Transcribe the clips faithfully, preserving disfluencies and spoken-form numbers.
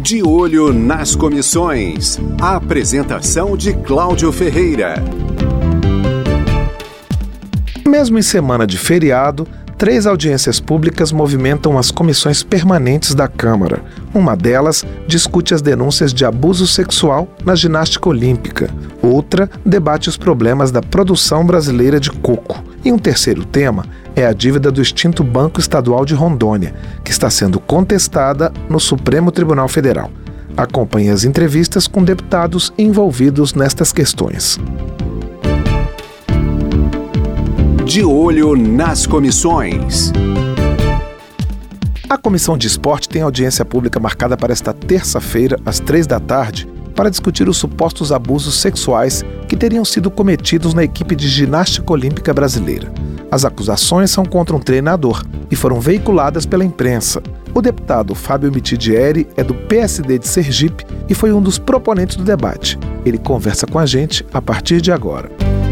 De olho nas comissões. A apresentação de Cláudio Ferreira. Mesmo em semana de feriado, três audiências públicas movimentam as comissões permanentes da Câmara. Uma delas discute as denúncias de abuso sexual na ginástica olímpica. Outra debate os problemas da produção brasileira de coco. E um terceiro tema é a dívida do extinto Banco Estadual de Rondônia, que está sendo contestada no Supremo Tribunal Federal. Acompanhe as entrevistas com deputados envolvidos nestas questões. De olho nas comissões. A Comissão de Esporte tem audiência pública marcada para esta terça-feira, às três da tarde, para discutir os supostos abusos sexuais que teriam sido cometidos na equipe de ginástica olímpica brasileira. As acusações são contra um treinador e foram veiculadas pela imprensa. O deputado Fábio Mitidieri é do P S D de Sergipe e foi um dos proponentes do debate. Ele conversa com a gente a partir de agora.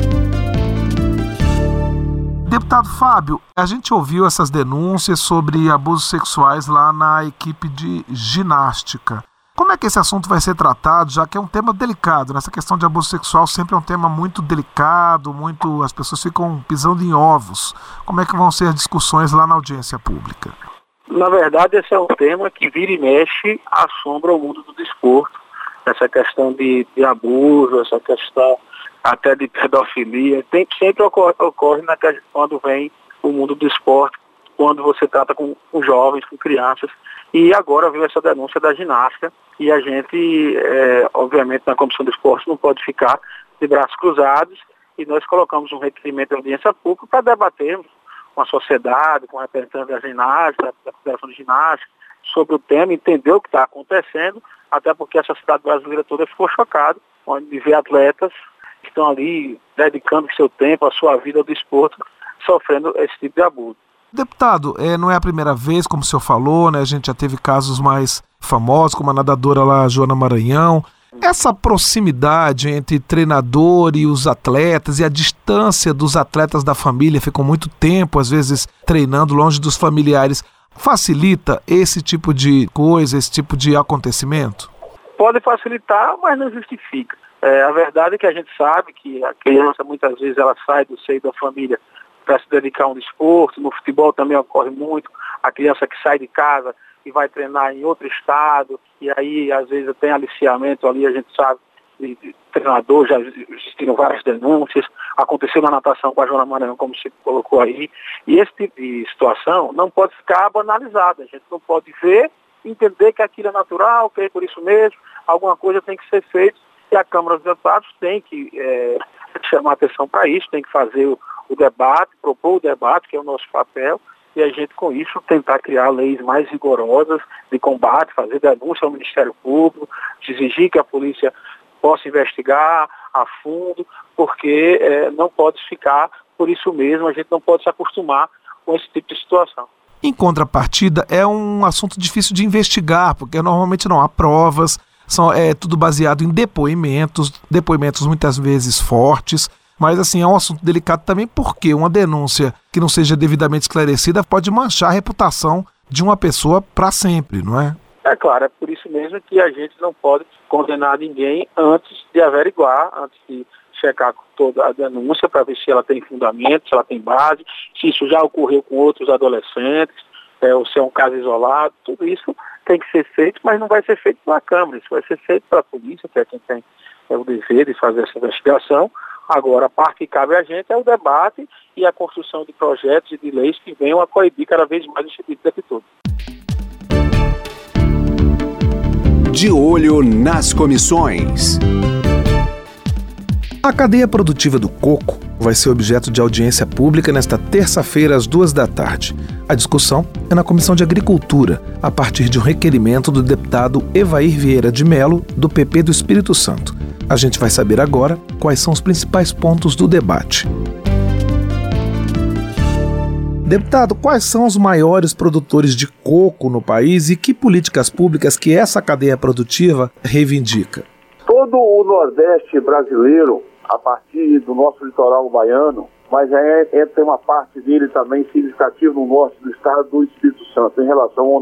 Deputado Fábio, a gente ouviu essas denúncias sobre abusos sexuais lá na equipe de ginástica. Como é que esse assunto vai ser tratado, já que é um tema delicado, né? Essa questão de abuso sexual sempre é um tema muito delicado, muito, as pessoas ficam pisando em ovos. Como é que vão ser as discussões lá na audiência pública? Na verdade, esse é um tema que vira e mexe assombra o mundo do desporto. Essa questão de, de abuso, essa questão até de pedofilia, tem, sempre ocorre, ocorre na, quando vem o mundo do esporte, quando você trata com, com jovens, com crianças. E agora veio essa denúncia da ginástica e a gente, é, obviamente, na Comissão do Esporte não pode ficar de braços cruzados e nós colocamos um requerimento de audiência pública para debatermos com a sociedade, com a representante da ginástica, da Federação de Ginástica, sobre o tema, entender o que está acontecendo, até porque a sociedade brasileira toda ficou chocada de ver atletas que estão ali dedicando seu tempo, a sua vida ao desporto, sofrendo esse tipo de abuso. Deputado, é, não é a primeira vez, como o senhor falou, né? A gente já teve casos mais famosos, como a nadadora lá, Joana Maranhão. Essa proximidade entre treinador e os atletas e a distância dos atletas da família, ficam muito tempo, às vezes, treinando longe dos familiares, facilita esse tipo de coisa, esse tipo de acontecimento? Pode facilitar, mas não justifica. É, a verdade é que a gente sabe que a criança, muitas vezes, ela sai do seio da família para se dedicar a um desporto. No futebol também ocorre muito, a criança que sai de casa e vai treinar em outro estado, e aí às vezes tem aliciamento ali, a gente sabe, de, de treinador, já existiram várias denúncias, aconteceu na natação com a Joana Maranhão, como você colocou aí, e esse tipo de situação não pode ficar banalizada, a gente não pode ver, entender que aquilo é natural, que é por isso mesmo, alguma coisa tem que ser feita, e a Câmara dos Deputados tem que é, chamar atenção para isso, tem que fazer o o debate, propor o debate, que é o nosso papel, e a gente com isso tentar criar leis mais rigorosas de combate, fazer denúncia ao Ministério Público, exigir que a polícia possa investigar a fundo, porque é, não pode ficar por isso mesmo, a gente não pode se acostumar com esse tipo de situação. Em contrapartida, é um assunto difícil de investigar, porque normalmente não há provas, são, é tudo baseado em depoimentos, depoimentos muitas vezes fortes. Mas, assim, é um assunto delicado também porque uma denúncia que não seja devidamente esclarecida pode manchar a reputação de uma pessoa para sempre, não é? É claro, é por isso mesmo que a gente não pode condenar ninguém antes de averiguar, antes de checar toda a denúncia para ver se ela tem fundamento, se ela tem base, se isso já ocorreu com outros adolescentes, é, ou se é um caso isolado. Tudo isso tem que ser feito, mas não vai ser feito pela Câmara, isso vai ser feito pela polícia, que é quem tem é, o dever de fazer essa investigação. Agora, a parte que cabe a gente é o debate e a construção de projetos e de leis que venham a coibir cada vez mais esse tipo de atitude. De olho nas comissões. A cadeia produtiva do coco vai ser objeto de audiência pública nesta terça-feira, às duas da tarde. A discussão é na Comissão de Agricultura, a partir de um requerimento do deputado Evair Vieira de Mello, do P P do Espírito Santo. A gente vai saber agora quais são os principais pontos do debate. Deputado, quais são os maiores produtores de coco no país e que políticas públicas que essa cadeia produtiva reivindica? Todo o Nordeste brasileiro, a partir do nosso litoral baiano, mas é, é, tem uma parte dele também significativa no norte do estado do Espírito Santo. Em relação ao norte,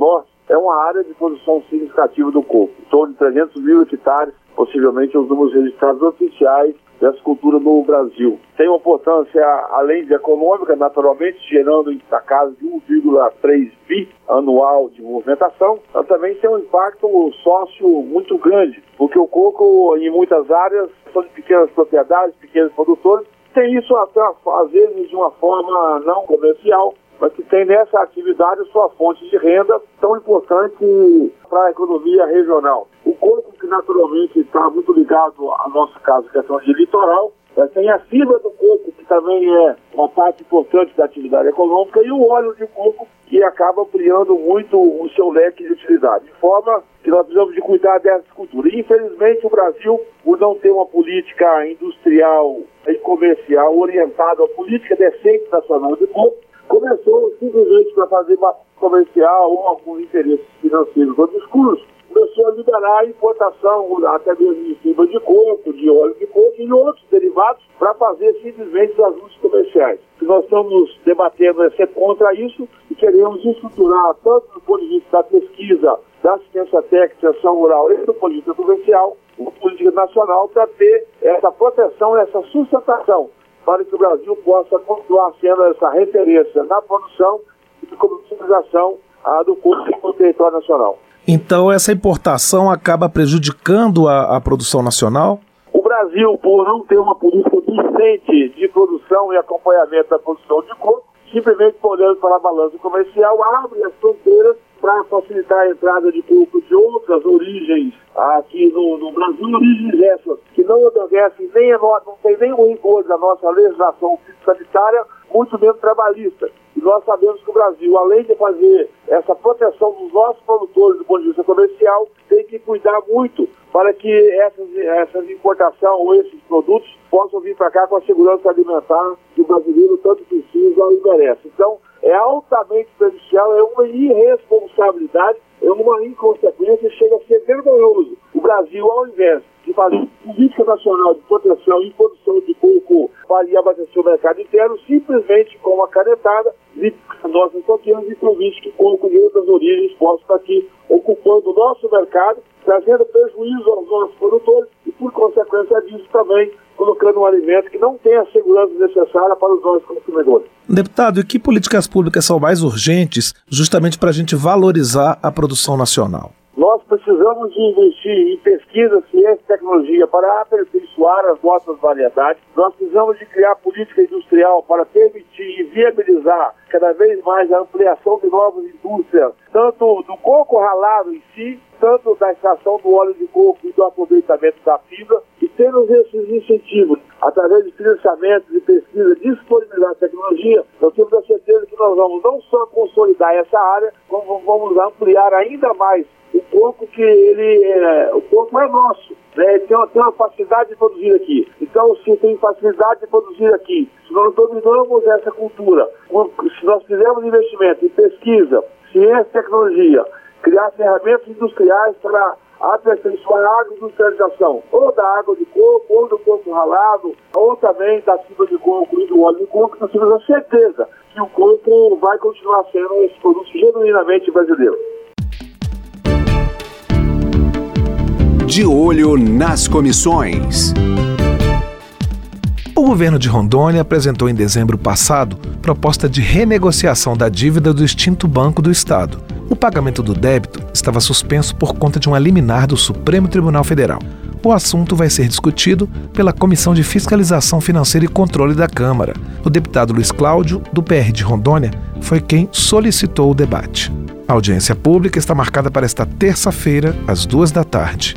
é uma área de produção significativa do coco. Em torno de trezentos mil hectares, possivelmente os números registrados oficiais dessa cultura no Brasil. Tem uma importância, além de econômica, naturalmente, gerando na casa de um vírgula três bi anual de movimentação, mas também tem um impacto sócio muito grande, porque o coco, em muitas áreas, são de pequenas propriedades, pequenos produtores, tem isso até, às vezes, de uma forma não comercial, mas que tem nessa atividade sua fonte de renda tão importante para a economia regional. O coco, que naturalmente está muito ligado à nossa casa, questão de litoral, é, tem a fibra do coco, que também é uma parte importante da atividade econômica, e o óleo de coco, que acaba ampliando muito o seu leque de utilidade. De forma que nós precisamos de cuidar dessa cultura. E, infelizmente, o Brasil, por não ter uma política industrial e comercial orientada à política decente nacional de coco, começou simplesmente para fazer uma comercial ou alguns interesses financeiros ou discursos, começou a liberar a importação até mesmo de fibra de coco, de óleo de coco e outros derivados para fazer simplesmente os ajustes comerciais. O que nós estamos debatendo é ser contra isso e queremos estruturar, tanto do ponto de vista da pesquisa, da assistência técnica, ação rural e do ponto de vista comercial, uma política nacional para ter essa proteção, essa sustentação, para que o Brasil possa continuar sendo essa referência na produção e de comercialização ah, do coco no território nacional. Então essa importação acaba prejudicando a, a produção nacional? O Brasil, por não ter uma política decente de produção e acompanhamento da produção de coco, simplesmente olhando para a balança comercial, abre as fronteiras para facilitar a entrada de coco de outras origens aqui no, no Brasil, origens essas que não obedecem nem a no, não tem nenhum rigor da nossa legislação sanitária, muito menos trabalhista. E nós sabemos que o Brasil, além de fazer essa proteção dos nossos produtores do ponto de vista comercial, tem que cuidar muito para que essas, essas importações ou esses produtos possam vir para cá com a segurança alimentar que o brasileiro tanto precisa e merece. Então, é altamente prejudicial, é uma irresponsabilidade, é uma inconsequência, chega a ser vergonhoso. O Brasil, ao invés de fazer política nacional de proteção e produção de coco para abastecer o mercado interno, simplesmente com uma canetada, nós não temos e permite que coco de outras origens possam estar aqui ocupando o nosso mercado, trazendo prejuízo aos nossos produtores e, por consequência disso, também colocando um alimento que não tem a segurança necessária para os nossos consumidores. Deputado, e que políticas públicas são mais urgentes justamente para a gente valorizar a produção nacional? Nós precisamos de investir em pesquisa, ciência e tecnologia para aperfeiçoar as nossas variedades. Nós precisamos de criar política industrial para permitir e viabilizar cada vez mais a ampliação de novas indústrias, tanto do coco ralado em si, tanto da extração do óleo de coco e do aproveitamento da fibra, e tendo esses incentivos, através de financiamento, de pesquisa, disponibilidade de tecnologia, nós temos a certeza que nós vamos não só consolidar essa área, como vamos ampliar ainda mais o coco, que ele é, o coco é nosso, né? Ele tem uma, tem uma facilidade de produzir aqui. Então, se tem facilidade de produzir aqui, se nós dominamos essa cultura, se nós fizermos investimento em pesquisa, ciência e tecnologia, criar ferramentas industriais para aperfeiçoar a agroindustrialização, ou da água de coco, ou do coco ralado, ou também da fibra de coco e do óleo de coco, nós temos a certeza que o coco vai continuar sendo esse produto genuinamente brasileiro. De olho nas comissões. O governo de Rondônia apresentou em dezembro passado proposta de renegociação da dívida do extinto Banco do Estado. O pagamento do débito estava suspenso por conta de uma liminar do Supremo Tribunal Federal. O assunto vai ser discutido pela Comissão de Fiscalização Financeira e Controle da Câmara. O deputado Luiz Cláudio, do P R de Rondônia, foi quem solicitou o debate. A audiência pública está marcada para esta terça-feira, às duas da tarde.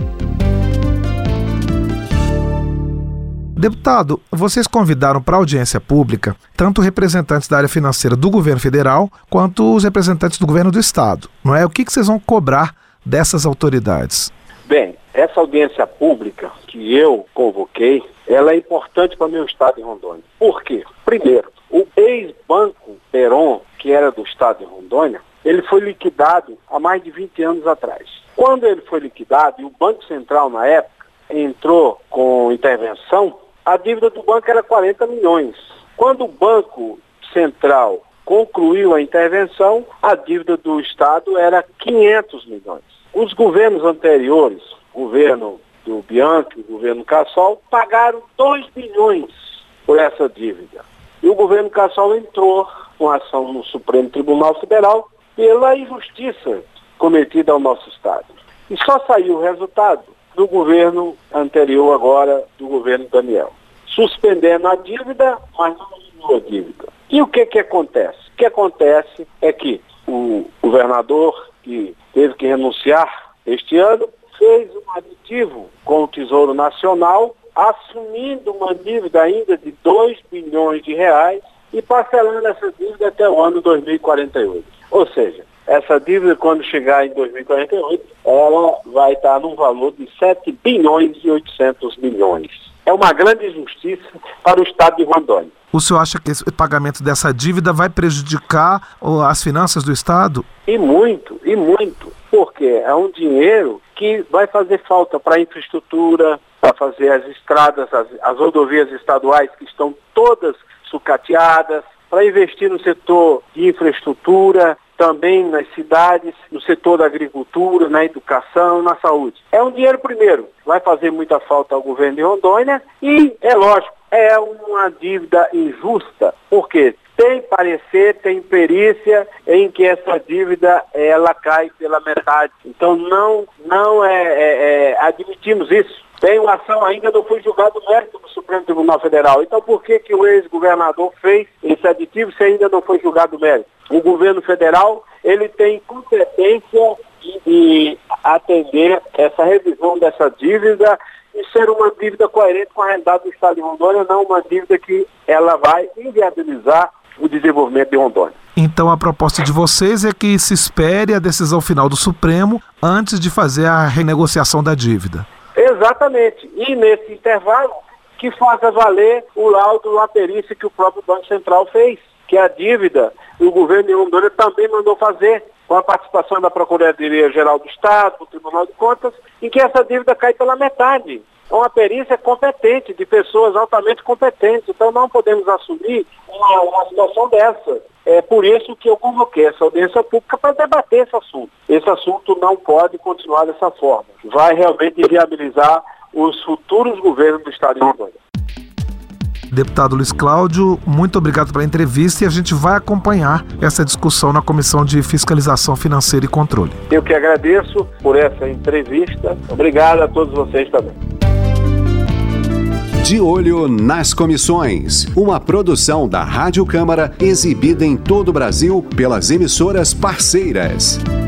Deputado, vocês convidaram para a audiência pública tanto representantes da área financeira do governo federal quanto os representantes do governo do estado, não é? O que, que vocês vão cobrar dessas autoridades? Bem, essa audiência pública que eu convoquei, ela é importante para o meu estado de Rondônia. Por quê? Primeiro, o ex-banco Peron, que era do estado de Rondônia, ele foi liquidado há mais de vinte anos atrás. Quando ele foi liquidado, e o Banco Central, na época, entrou com intervenção, a dívida do banco era quarenta milhões. Quando o Banco Central concluiu a intervenção, a dívida do Estado era quinhentos milhões. Os governos anteriores, o governo do Bianchi, o governo Cassol, pagaram dois bilhões por essa dívida. E o governo Cassol entrou com ação no Supremo Tribunal Federal pela injustiça cometida ao nosso Estado. E só saiu o resultado do governo anterior agora, do governo Daniel. Suspendendo a dívida, mas não eliminou a dívida. E o que que acontece? O que acontece é que o governador, que teve que renunciar este ano, fez um aditivo com o Tesouro Nacional, assumindo uma dívida ainda de dois bilhões de reais e parcelando essa dívida até o ano dois mil e quarenta e oito. Ou seja, essa dívida, quando chegar em dois mil e quarenta e oito, ela vai estar num valor de sete bilhões e oitocentos milhões. É uma grande injustiça para o Estado de Rondônia. O senhor acha que esse pagamento dessa dívida vai prejudicar as finanças do Estado? E muito, e muito. Porque é um dinheiro que vai fazer falta para a infraestrutura, para fazer as estradas, as, as rodovias estaduais que estão todas sucateadas, para investir no setor de infraestrutura, também nas cidades, no setor da agricultura, na educação, na saúde. É um dinheiro, primeiro, vai fazer muita falta ao governo de Rondônia e, é lógico, é uma dívida injusta, porque tem parecer, tem perícia em que essa dívida ela cai pela metade. Então não, não é, é, é admitimos isso. Tem uma ação, ainda não foi julgado o mérito do Supremo Tribunal Federal. Então por que que o ex-governador fez esse aditivo se ainda não foi julgado o mérito? O governo federal, ele tem competência de, de atender essa revisão dessa dívida e ser uma dívida coerente com a realidade do Estado de Rondônia, não uma dívida que ela vai inviabilizar o desenvolvimento de Rondônia. Então a proposta de vocês é que se espere a decisão final do Supremo antes de fazer a renegociação da dívida. Exatamente. E nesse intervalo que faça valer o laudo, a perícia que o próprio Banco Central fez, que a dívida o governo de Rondônia também mandou fazer, com a participação da Procuradoria-Geral do Estado, do Tribunal de Contas, em que essa dívida cai pela metade. É uma perícia competente, de pessoas altamente competentes. Então não podemos assumir uma, uma situação dessa. É por isso que eu convoquei essa audiência pública para debater esse assunto. Esse assunto não pode continuar dessa forma. Vai realmente viabilizar os futuros governos do Estado de Rondônia. Deputado Luiz Cláudio, muito obrigado pela entrevista e a gente vai acompanhar essa discussão na Comissão de Fiscalização Financeira e Controle. Eu que agradeço por essa entrevista. Obrigado a todos vocês também. De Olho nas Comissões, uma produção da Rádio Câmara exibida em todo o Brasil pelas emissoras parceiras.